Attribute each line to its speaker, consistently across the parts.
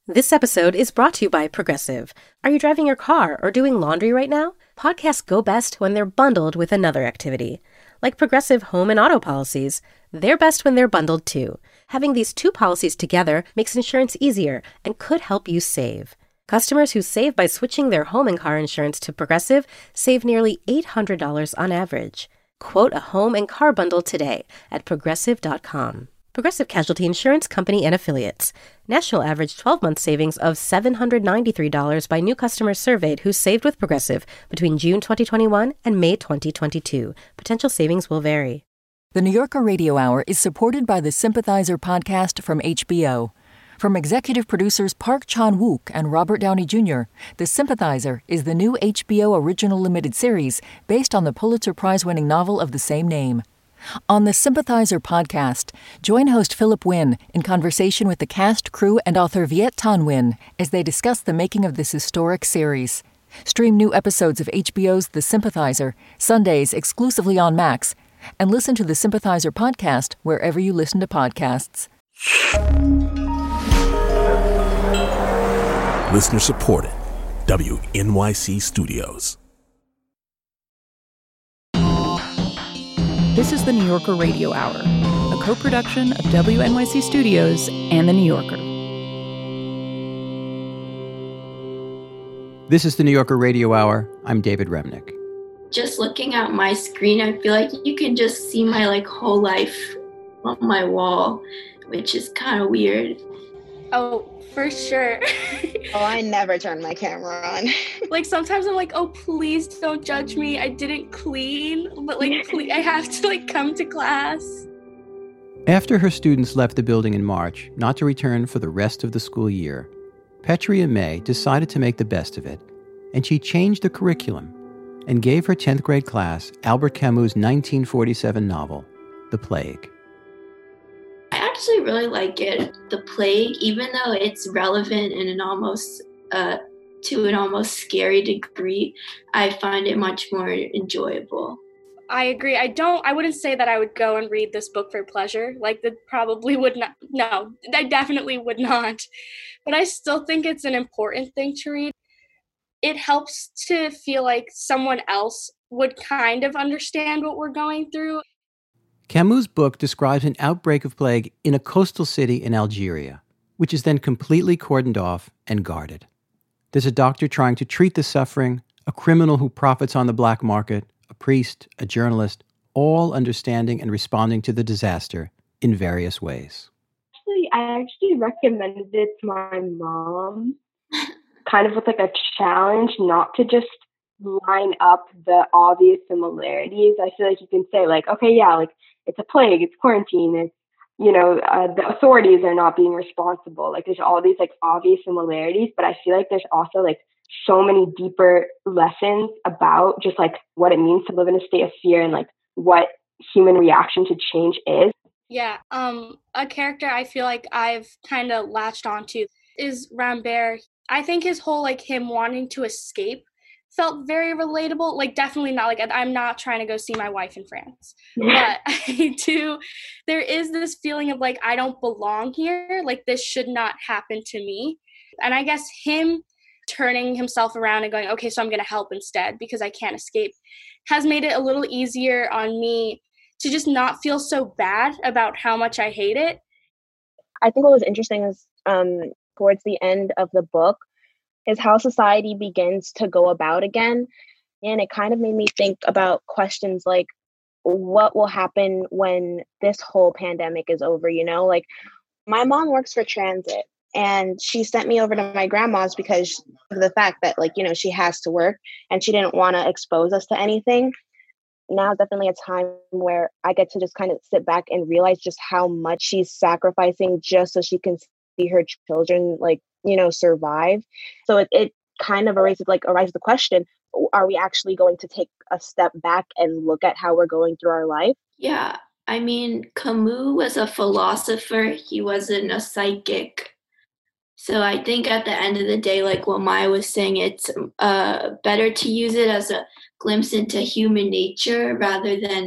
Speaker 1: This episode is brought to you by Progressive. Are you driving your car or doing laundry right now? Podcasts go best when they're bundled with another activity. Like Progressive home and auto policies, they're best when they're bundled too. Having these two policies together makes insurance easier and could help you save. Customers who save by switching their home and car insurance to Progressive save nearly $800 on average. Quote a home and car bundle today at Progressive.com. Progressive Casualty Insurance Company and Affiliates. National average 12-month savings of $793 by new customers surveyed who saved with Progressive between June 2021 and May 2022. Potential savings will vary.
Speaker 2: The New Yorker Radio Hour is supported by the Sympathizer podcast from HBO. From executive producers Park Chan-wook and Robert Downey Jr., The Sympathizer is the new HBO original limited series based on the Pulitzer Prize-winning novel of the same name. On the Sympathizer podcast, join host Philip Wynn in conversation with the cast, crew, and author Viet Thanh Nguyen as they discuss the making of this historic series. Stream new episodes of HBO's The Sympathizer, Sundays exclusively on Max, and listen to the Sympathizer podcast wherever you listen to podcasts.
Speaker 3: Listener supported. WNYC Studios.
Speaker 4: This is the New Yorker Radio Hour, a co-production of WNYC Studios and The New Yorker.
Speaker 5: This is the New Yorker Radio Hour. I'm David Remnick.
Speaker 6: Just looking at my screen, I feel like you can just see my whole life on my wall, which is kind of weird.
Speaker 7: Oh, for sure.
Speaker 8: Oh, I never turn my camera on.
Speaker 7: Sometimes I'm like, oh, please don't judge me. I didn't clean, but please, I have to come to class.
Speaker 5: After her students left the building in March, not to return for the rest of the school year, Petria May decided to make the best of it, and she changed the curriculum and gave her 10th grade class Albert Camus' 1947 novel, The Plague.
Speaker 6: I actually really like it. The Plague, even though it's relevant in to an almost scary degree, I find it much more enjoyable.
Speaker 7: I agree. I wouldn't say that I would go and read this book for pleasure. That probably would not. No, I definitely would not. But I still think it's an important thing to read. It helps to feel like someone else would kind of understand what we're going through.
Speaker 5: Camus' book describes an outbreak of plague in a coastal city in Algeria, which is then completely cordoned off and guarded. There's a doctor trying to treat the suffering, a criminal who profits on the black market, a priest, a journalist, all understanding and responding to the disaster in various ways.
Speaker 9: I actually recommended it to my mom, kind of with a challenge not to just line up the obvious similarities. I feel like you can say okay, yeah, it's a plague, it's quarantine, it's, the authorities are not being responsible. There's all these obvious similarities, but I feel like there's also so many deeper lessons about just what it means to live in a state of fear and what human reaction to change is.
Speaker 7: Yeah, a character I feel like I've kind of latched onto is Rambert. I think his whole him wanting to escape felt very relatable. Definitely not I'm not trying to go see my wife in France, but I do. There is this feeling of I don't belong here. This should not happen to me. And I guess him turning himself around and going, okay, so I'm going to help instead because I can't escape, has made it a little easier on me to just not feel so bad about how much I hate it.
Speaker 8: I think what was interesting is towards the end of the book is how society begins to go about again. And it kind of made me think about questions like, what will happen when this whole pandemic is over? My mom works for transit and she sent me over to my grandma's because of the fact that she has to work and she didn't want to expose us to anything. Now is definitely a time where I get to just kind of sit back and realize just how much she's sacrificing just so she can see her children survive. So it kind of arises the question, are we actually going to take a step back and look at how we're going through our life?
Speaker 6: Yeah, I mean, Camus was a philosopher. He wasn't a psychic. So I think at the end of the day, what Maya was saying, it's better to use it as a glimpse into human nature rather than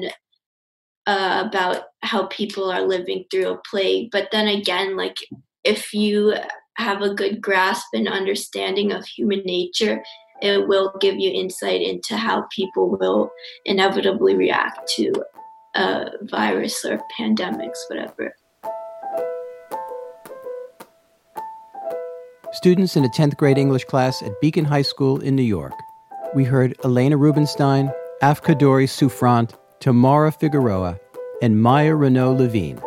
Speaker 6: about how people are living through a plague. But then again, if you have a good grasp and understanding of human nature, it will give you insight into how people will inevitably react to a virus or pandemics, whatever.
Speaker 5: Students in a 10th grade English class at Beacon High School in New York. We heard Elena Rubinstein, Afkadori Souffrant, Tamara Figueroa, and Maya Renaud-Levine.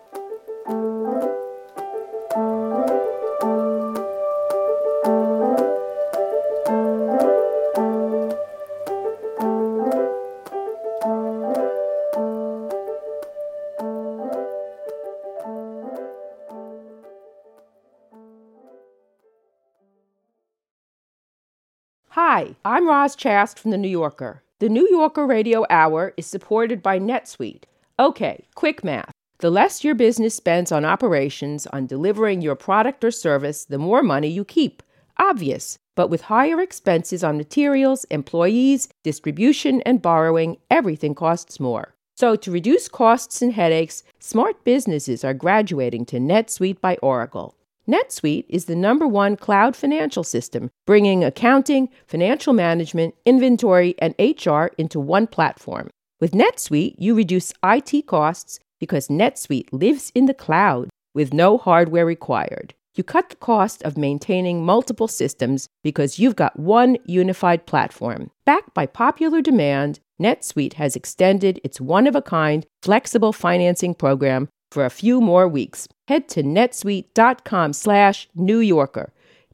Speaker 10: Hi, I'm Roz Chast from The New Yorker. The New Yorker Radio Hour is supported by NetSuite. Okay, quick math. The less your business spends on operations, on delivering your product or service, the more money you keep. Obvious. But with higher expenses on materials, employees, distribution, and borrowing, everything costs more. So to reduce costs and headaches, smart businesses are graduating to NetSuite by Oracle. NetSuite is the #1 cloud financial system, bringing accounting, financial management, inventory, and HR into one platform. With NetSuite, you reduce IT costs because NetSuite lives in the cloud with no hardware required. You cut the cost of maintaining multiple systems because you've got one unified platform. Backed by popular demand, NetSuite has extended its one-of-a-kind flexible financing program for a few more weeks. Head to netsuite.com/New Yorker.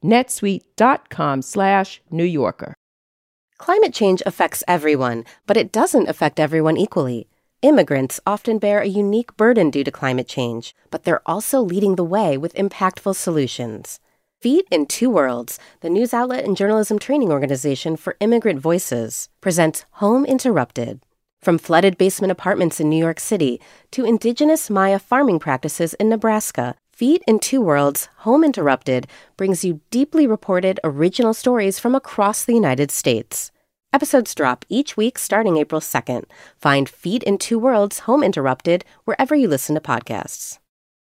Speaker 10: netsuite.com/New Yorker.
Speaker 1: Climate change affects everyone, but it doesn't affect everyone equally. Immigrants often bear a unique burden due to climate change, but they're also leading the way with impactful solutions. Feet in Two Worlds, the news outlet and journalism training organization for immigrant voices, presents Home Interrupted. From flooded basement apartments in New York City to indigenous Maya farming practices in Nebraska, Feet in Two Worlds, Home Interrupted brings you deeply reported original stories from across the United States. Episodes drop each week starting April 2nd. Find Feet in Two Worlds, Home Interrupted wherever you listen to podcasts.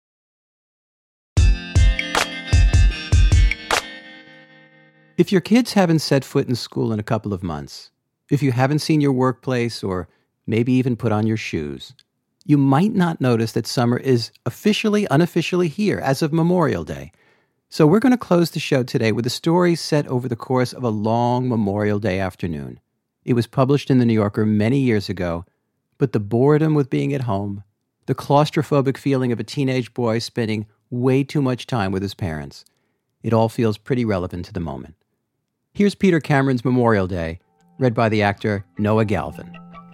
Speaker 5: If your kids haven't set foot in school in a couple of months, if you haven't seen your workplace or maybe even put on your shoes, you might not notice that summer is unofficially here as of Memorial Day. So we're going to close the show today with a story set over the course of a long Memorial Day afternoon. It was published in The New Yorker many years ago, but the boredom with being at home, the claustrophobic feeling of a teenage boy spending way too much time with his parents, it all feels pretty relevant to the moment. Here's Peter Cameron's Memorial Day, read by the actor Noah Galvin.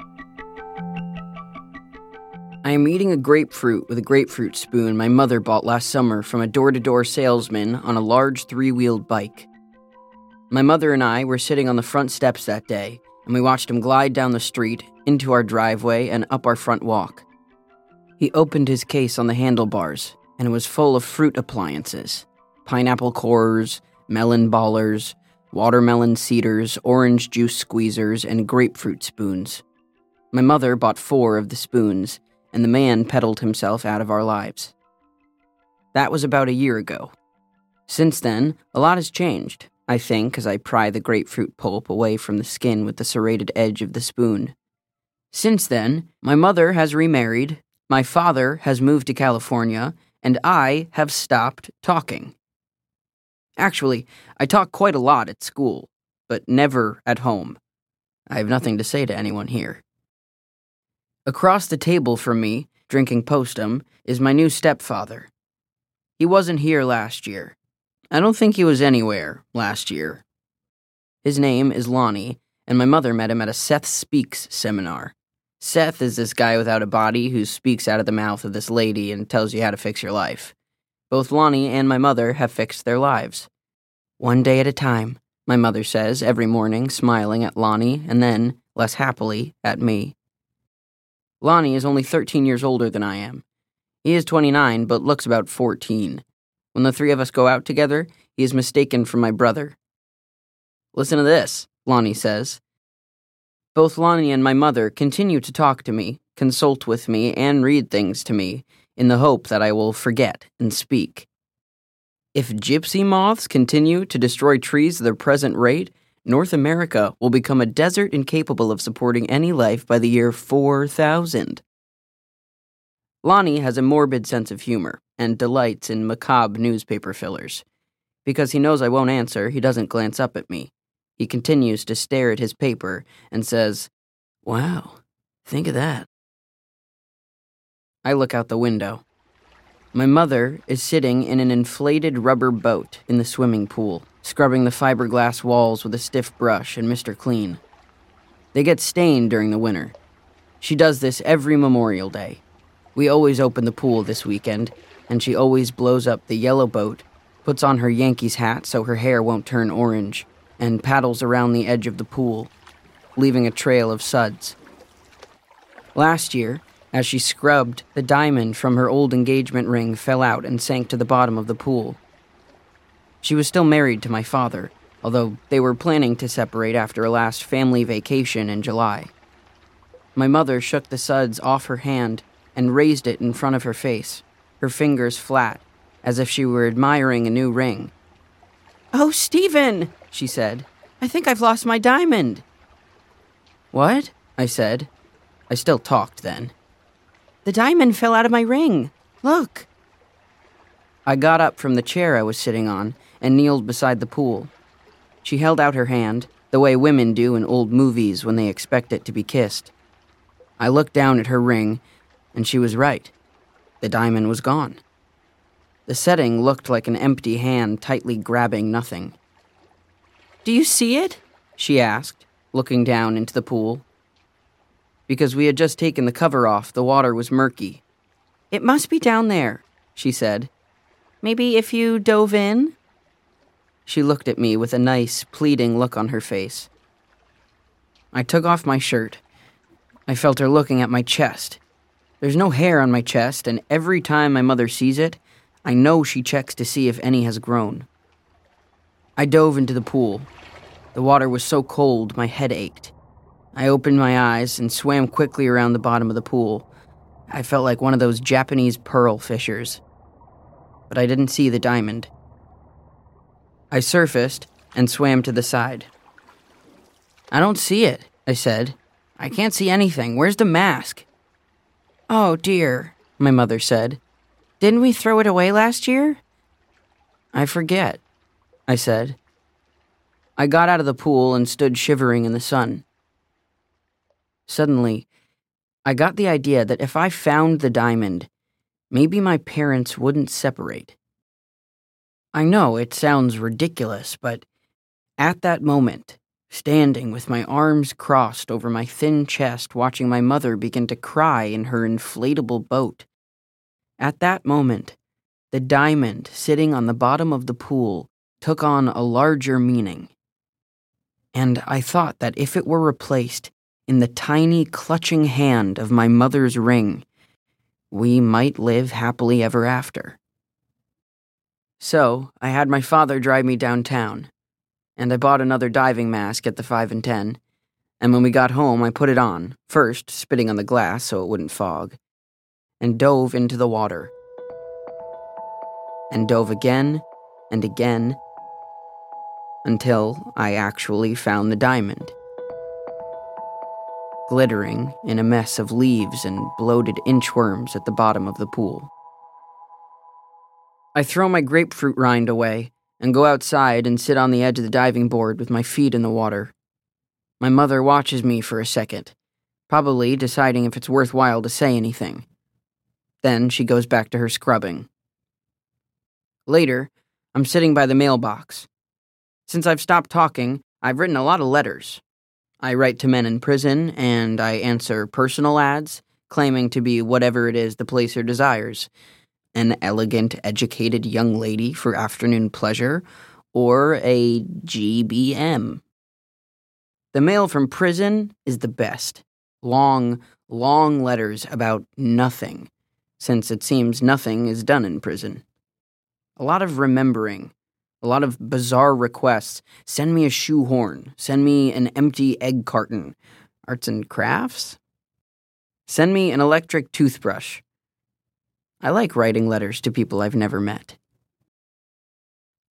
Speaker 11: I am eating a grapefruit with a grapefruit spoon my mother bought last summer from a door-to-door salesman on a large 3-wheeled bike. My mother and I were sitting on the front steps that day, and we watched him glide down the street, into our driveway, and up our front walk. He opened his case on the handlebars, and it was full of fruit appliances. Pineapple cores, melon ballers, watermelon seeders, orange juice squeezers, and grapefruit spoons. My mother bought 4 of the spoons, and the man pedaled himself out of our lives. That was about a year ago. Since then, a lot has changed, I think, as I pry the grapefruit pulp away from the skin with the serrated edge of the spoon. Since then, my mother has remarried, my father has moved to California, and I have stopped talking. Actually, I talk quite a lot at school, but never at home. I have nothing to say to anyone here. Across the table from me, drinking Postum, is my new stepfather. He wasn't here last year. I don't think he was anywhere last year. His name is Lonnie, and my mother met him at a Seth Speaks seminar. Seth is this guy without a body who speaks out of the mouth of this lady and tells you how to fix your life. Both Lonnie and my mother have fixed their lives. One day at a time, my mother says every morning, smiling at Lonnie and then, less happily, at me. Lonnie is only 13 years older than I am. He is 29, but looks about 14. When the 3 of us go out together, he is mistaken for my brother. Listen to this, Lonnie says. Both Lonnie and my mother continue to talk to me, consult with me, and read things to me, in the hope that I will forget and speak. If gypsy moths continue to destroy trees at their present rate, North America will become a desert incapable of supporting any life by the year 4000. Lonnie has a morbid sense of humor and delights in macabre newspaper fillers. Because he knows I won't answer, he doesn't glance up at me. He continues to stare at his paper and says, "Wow, think of that." I look out the window. My mother is sitting in an inflated rubber boat in the swimming pool, scrubbing the fiberglass walls with a stiff brush and Mr. Clean. They get stained during the winter. She does this every Memorial Day. We always open the pool this weekend, and she always blows up the yellow boat, puts on her Yankees hat so her hair won't turn orange, and paddles around the edge of the pool, leaving a trail of suds. Last year, as she scrubbed, the diamond from her old engagement ring fell out and sank to the bottom of the pool. She was still married to my father, although they were planning to separate after a last family vacation in July. My mother shook the suds off her hand and raised it in front of her face, her fingers flat, as if she were admiring a new ring. "Oh, Stephen," she said, "I think I've lost my diamond." "What?" I said. I still talked then. "The diamond fell out of my ring. Look." I got up from the chair I was sitting on and kneeled beside the pool. She held out her hand, the way women do in old movies when they expect it to be kissed. I looked down at her ring, and she was right. The diamond was gone. The setting looked like an empty hand tightly grabbing nothing. "Do you see it?" she asked, looking down into the pool. Because we had just taken the cover off, the water was murky. "It must be down there," she said. "Maybe if you dove in?" She looked at me with a nice, pleading look on her face. I took off my shirt. I felt her looking at my chest. There's no hair on my chest, and every time my mother sees it, I know she checks to see if any has grown. I dove into the pool. The water was so cold, my head ached. I opened my eyes and swam quickly around the bottom of the pool. I felt like one of those Japanese pearl fishers. But I didn't see the diamond. I surfaced and swam to the side. "I don't see it," I said. "I can't see anything. Where's the mask?" "Oh, dear," my mother said. "Didn't we throw it away last year?" "I forget," I said. I got out of the pool and stood shivering in the sun. Suddenly, I got the idea that if I found the diamond, maybe my parents wouldn't separate. I know it sounds ridiculous, but at that moment, standing with my arms crossed over my thin chest, watching my mother begin to cry in her inflatable boat, at that moment, the diamond sitting on the bottom of the pool took on a larger meaning. And I thought that if it were replaced in the tiny, clutching hand of my mother's ring, we might live happily ever after. So, I had my father drive me downtown, and I bought another diving mask at the 5 and 10, and when we got home, I put it on, first spitting on the glass so it wouldn't fog, and dove into the water. And dove again and again, until I actually found the diamond, glittering in a mess of leaves and bloated inchworms at the bottom of the pool. I throw my grapefruit rind away and go outside and sit on the edge of the diving board with my feet in the water. My mother watches me for a second, probably deciding if it's worthwhile to say anything. Then she goes back to her scrubbing. Later, I'm sitting by the mailbox. Since I've stopped talking, I've written a lot of letters. I write to men in prison, and I answer personal ads, claiming to be whatever it is the placer desires. An elegant, educated young lady for afternoon pleasure, or a GBM. The mail from prison is the best. Long, long letters about nothing, since it seems nothing is done in prison. A lot of remembering. A lot of bizarre requests. Send me a shoehorn. Send me an empty egg carton. Arts and crafts? Send me an electric toothbrush. I like writing letters to people I've never met.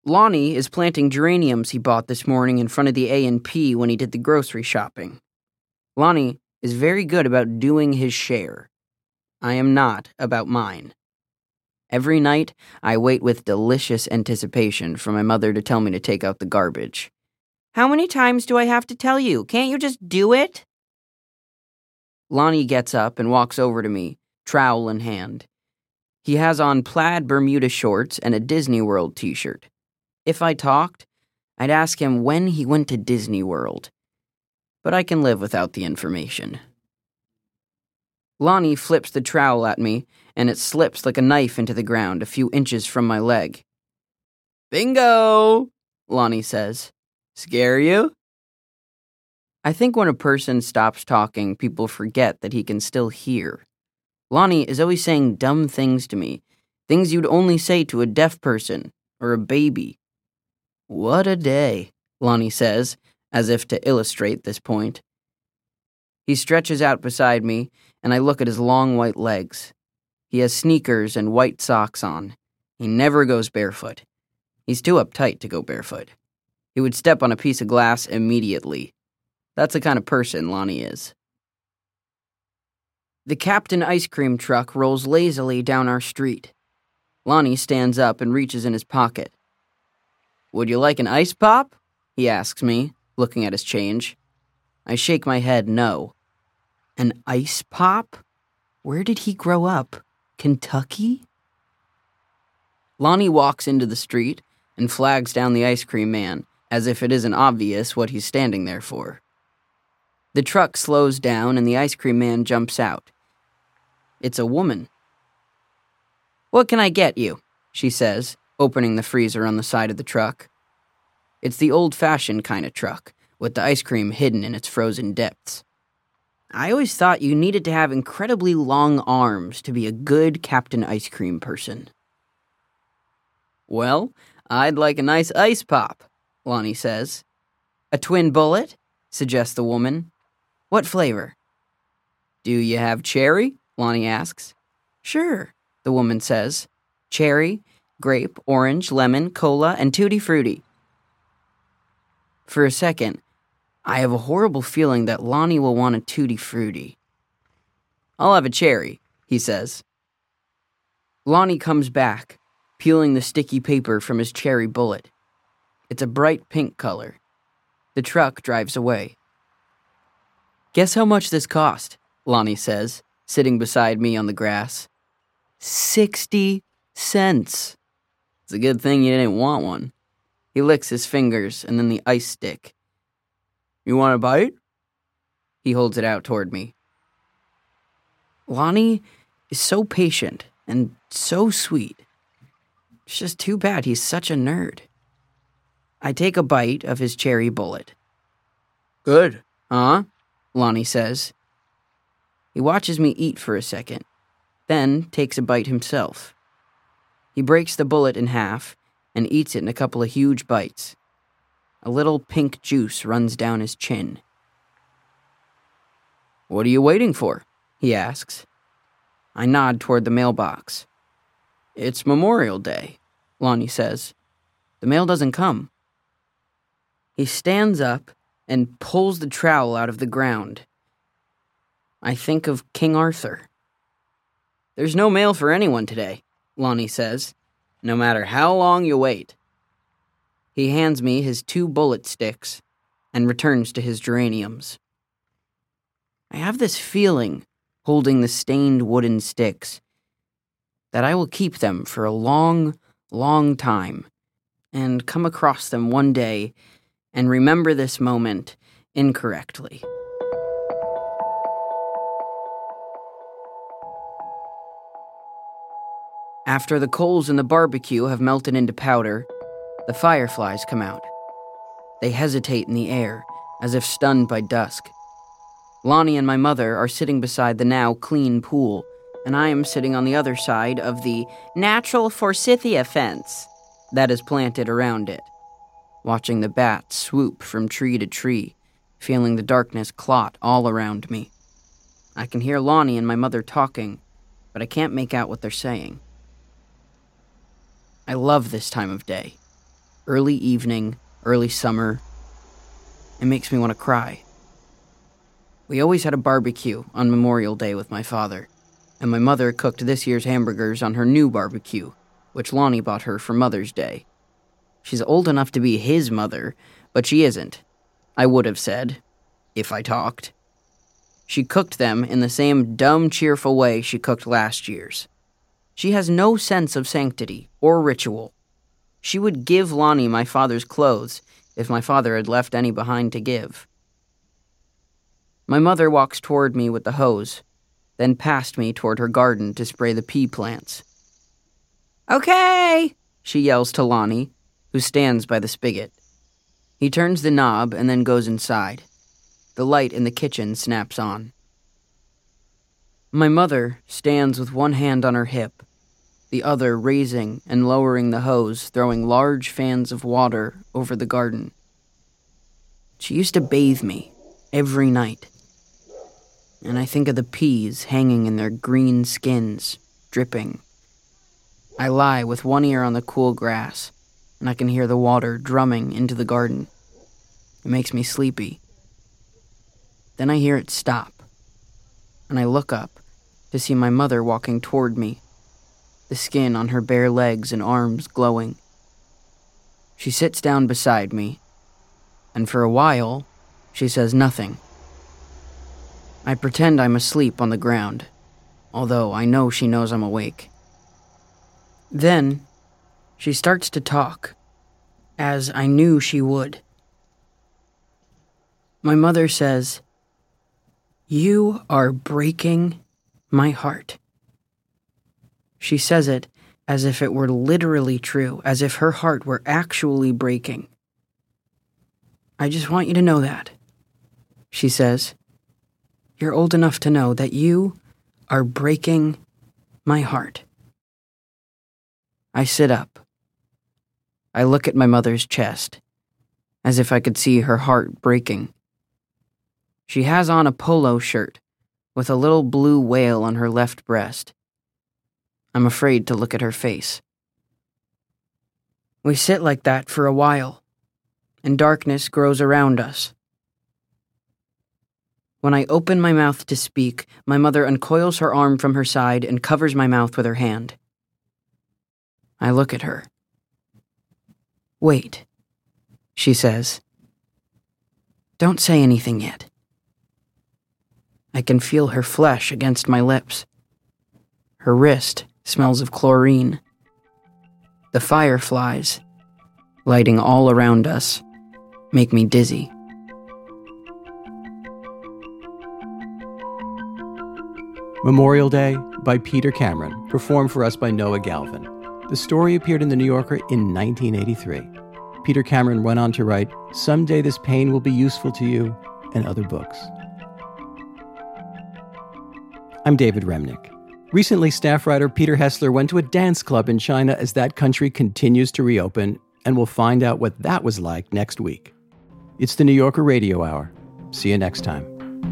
Speaker 11: Lonnie is planting geraniums he bought this morning in front of the A&P when he did the grocery shopping. Lonnie is very good about doing his share. I am not about mine. Every night, I wait with delicious anticipation for my mother to tell me to take out the garbage. How many times do I have to tell you? Can't you just do it? Lonnie gets up and walks over to me, trowel in hand. He has on plaid Bermuda shorts and a Disney World t-shirt. If I talked, I'd ask him when he went to Disney World. But I can live without the information. Lonnie flips the trowel at me, and it slips like a knife into the ground a few inches from my leg. Bingo, Lonnie says. Scare you? I think when a person stops talking, people forget that he can still hear. Lonnie is always saying dumb things to me, things you'd only say to a deaf person or a baby. What a day, Lonnie says, as if to illustrate this point. He stretches out beside me, and I look at his long white legs. He has sneakers and white socks on. He never goes barefoot. He's too uptight to go barefoot. He would step on a piece of glass immediately. That's the kind of person Lonnie is. The Captain ice cream truck rolls lazily down our street. Lonnie stands up and reaches in his pocket. Would you like an ice pop? He asks me, looking at his change. I shake my head no. An ice pop? Where did he grow up? Kentucky? Lonnie walks into the street and flags down the ice cream man, as if it isn't obvious what he's standing there for. The truck slows down and the ice cream man jumps out. It's a woman. What can I get you? She says, opening the freezer on the side of the truck. It's the old-fashioned kind of truck, with the ice cream hidden in its frozen depths. I always thought you needed to have incredibly long arms to be a good Captain Ice Cream person. Well, I'd like a nice ice pop, Lonnie says. A twin bullet? Suggests the woman. What flavor? Do you have cherry? Lonnie asks. Sure, the woman says. Cherry, grape, orange, lemon, cola, and tutti frutti. For a second, I have a horrible feeling that Lonnie will want a tutti frutti. I'll have a cherry, he says. Lonnie comes back, peeling the sticky paper from his cherry bullet. It's a bright pink color. The truck drives away. Guess how much this cost, Lonnie says, sitting beside me on the grass. 60 cents. It's a good thing you didn't want one. He licks his fingers and then the ice stick. You want a bite? He holds it out toward me. Lonnie is so patient and so sweet. It's just too bad he's such a nerd. I take a bite of his cherry bullet. Good, huh? Lonnie says. He watches me eat for a second, then takes a bite himself. He breaks the bullet in half and eats it in a couple of huge bites. A little pink juice runs down his chin. What are you waiting for? He asks. I nod toward the mailbox. It's Memorial Day, Lonnie says. The mail doesn't come. He stands up and pulls the trowel out of the ground. I think of King Arthur. There's no mail for anyone today, Lonnie says, no matter how long you wait. He hands me his 2 bullet sticks and returns to his geraniums. I have this feeling, holding the stained wooden sticks, that I will keep them for a long, long time and come across them one day and remember this moment incorrectly. After the coals in the barbecue have melted into powder, the fireflies come out. They hesitate in the air, as if stunned by dusk. Lonnie and my mother are sitting beside the now clean pool, and I am sitting on the other side of the natural forsythia fence that is planted around it, watching the bats swoop from tree to tree, feeling the darkness clot all around me. I can hear Lonnie and my mother talking, but I can't make out what they're saying. I love this time of day. early evening, early summer. It makes me want to cry. We always had a barbecue on Memorial Day with my father, and my mother cooked this year's hamburgers on her new barbecue, which Lonnie bought her for Mother's Day. She's old enough to be his mother, but she isn't. I would have said, if I talked. She cooked them in the same dumb, cheerful way she cooked last year's. She has no sense of sanctity or ritual. She would give Lonnie my father's clothes if my father had left any behind to give. My mother walks toward me with the hose, then past me toward her garden to spray the pea plants. "Okay," she yells to Lonnie, who stands by the spigot. He turns the knob and then goes inside. The light in the kitchen snaps on. My mother stands with one hand on her hip, the other raising and lowering the hose, throwing large fans of water over the garden. She used to bathe me every night, and I think of the peas hanging in their green skins, dripping. I lie with one ear on the cool grass, and I can hear the water drumming into the garden. It makes me sleepy. Then I hear it stop, and I look up to see my mother walking toward me, the skin on her bare legs and arms glowing. She sits down beside me, and for a while, she says nothing. I pretend I'm asleep on the ground, although I know she knows I'm awake. Then, she starts to talk, as I knew she would. My mother says, "You are breaking my heart." She says it as if it were literally true, as if her heart were actually breaking. "I just want you to know that," she says. "You're old enough to know that you are breaking my heart." I sit up. I look at my mother's chest, as if I could see her heart breaking. She has on a polo shirt with a little blue whale on her left breast. I'm afraid to look at her face. We sit like that for a while, and darkness grows around us. When I open my mouth to speak, my mother uncoils her arm from her side and covers my mouth with her hand. I look at her. "Wait," she says. "Don't say anything yet." I can feel her flesh against my lips. Her wrist smells of chlorine. The fireflies, lighting all around us, make me dizzy.
Speaker 5: Memorial Day by Peter Cameron, performed for us by Noah Galvin. The story appeared in The New Yorker in 1983. Peter Cameron went on to write, "Someday This Pain Will Be Useful to You," and other books. I'm David Remnick. Recently, staff writer Peter Hessler went to a dance club in China as that country continues to reopen, and we'll find out what that was like next week. It's the New Yorker Radio Hour. See you next time.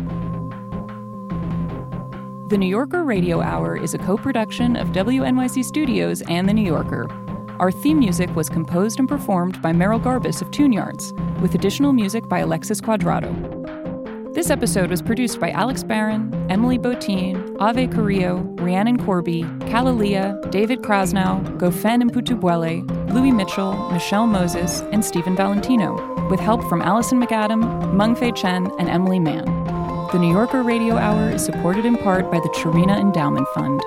Speaker 4: The New Yorker Radio Hour is a co-production of WNYC Studios and The New Yorker. Our theme music was composed and performed by Merrill Garbus of Tune Yards, with additional music by Alexis Quadrado. This episode was produced by Alex Barron, Emily Botine, Ave Carrillo, Rhiannon Corby, Kalalia, David Krasnow, Gofen Mputubwele, Louis Mitchell, Michelle Moses, and Stephen Valentino, with help from Allison McAdam, Mengfei Chen, and Emily Mann. The New Yorker Radio Hour is supported in part by the Cherena Endowment Fund.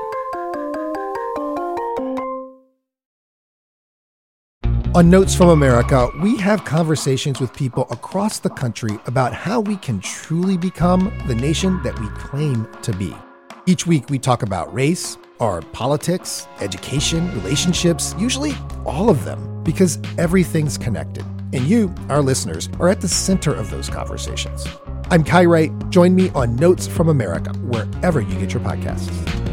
Speaker 12: On Notes from America, we have conversations with people across the country about how we can truly become the nation that we claim to be. Each week, we talk about race, our politics, education, relationships, usually all of them, because everything's connected. And you, our listeners, are at the center of those conversations. I'm Kai Wright. Join me on Notes from America, wherever you get your podcasts.